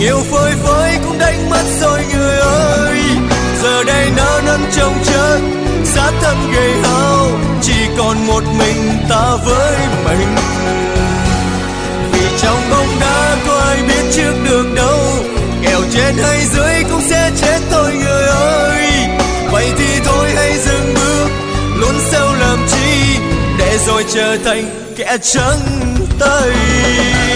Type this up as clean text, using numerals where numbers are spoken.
yêu phơi phới cũng đánh mất rồi người ơi. Giờ đây nỡ năn trông chất giá thân gầy hao, chỉ còn một mình ta với mình. Vì trong bóng đá có ai biết trước được đâu, kẻo trên hay dưới cũng sẽ chết thôi người ơi. Vậy thì thôi hãy dừng bước, luôn sao làm chi để rồi trở thành kẻ trắng tay.